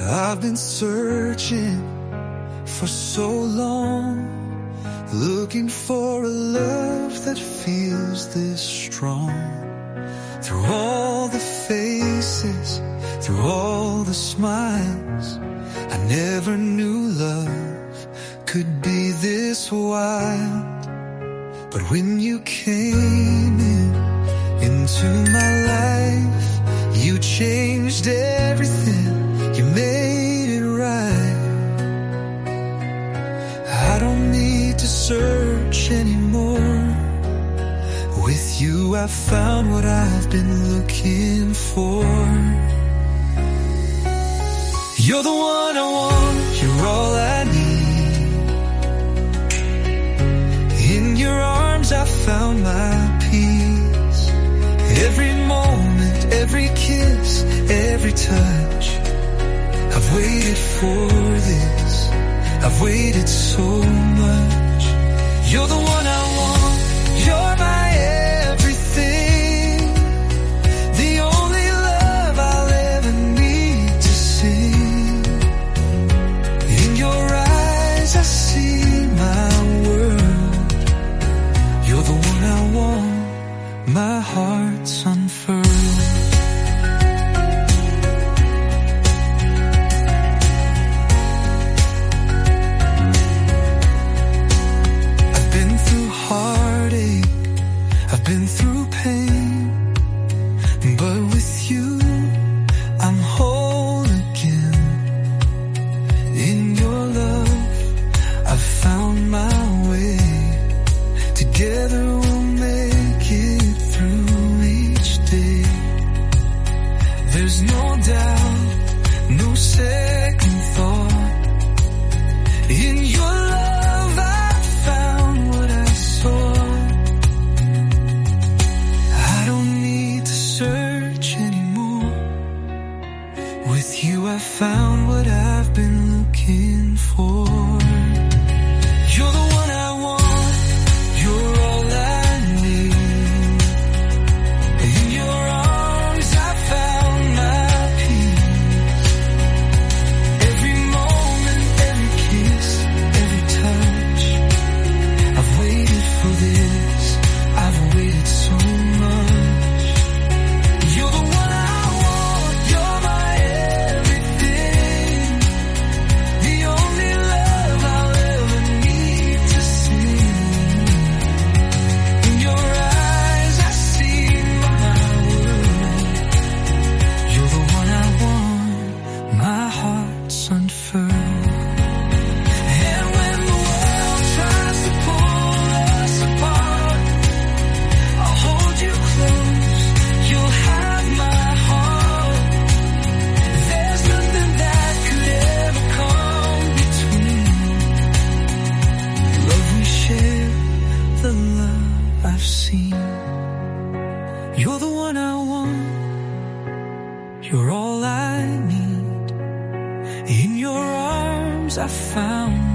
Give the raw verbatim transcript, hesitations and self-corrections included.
I've been searching for so long, looking for a love that feels this strong. Through all the faces, through all the smiles, I never knew love could be this wild. But when you came in, into my life, you changed everything, you made it right. I don't need to search anymore. With you I found what I've been looking for. You're the one I want, you're all I need. In your arms I found my peace. Every moment, every kiss, every touch, I've waited for this, I've waited so much. You're the one I want, you're my everything, the only love I'll ever need to sing. In your eyes I see my world. You're the one I want, my heart's unfurled. Been through pain, but with you I'm whole again. In your love I've found my way. Together we'll make it through each day. There's no doubt, no second thought. In your love I found what I sought. Search anymore. With you I found what I've been looking for. You're the one I want, you're all I need. In your arms I found my peace. Every moment, every kiss, every touch, I've waited for this, I've waited so much. You're the one I want, you're my everything, the only love I'll ever need to sing. In your eyes I see my world. You're the one I want, my heart's unfurled. And when the world tries to pull us apart, I'll hold you close, you'll have my heart. There's nothing that could ever come between love we share, the love I've seen. You're the one I want, you're all I need. In your arms I found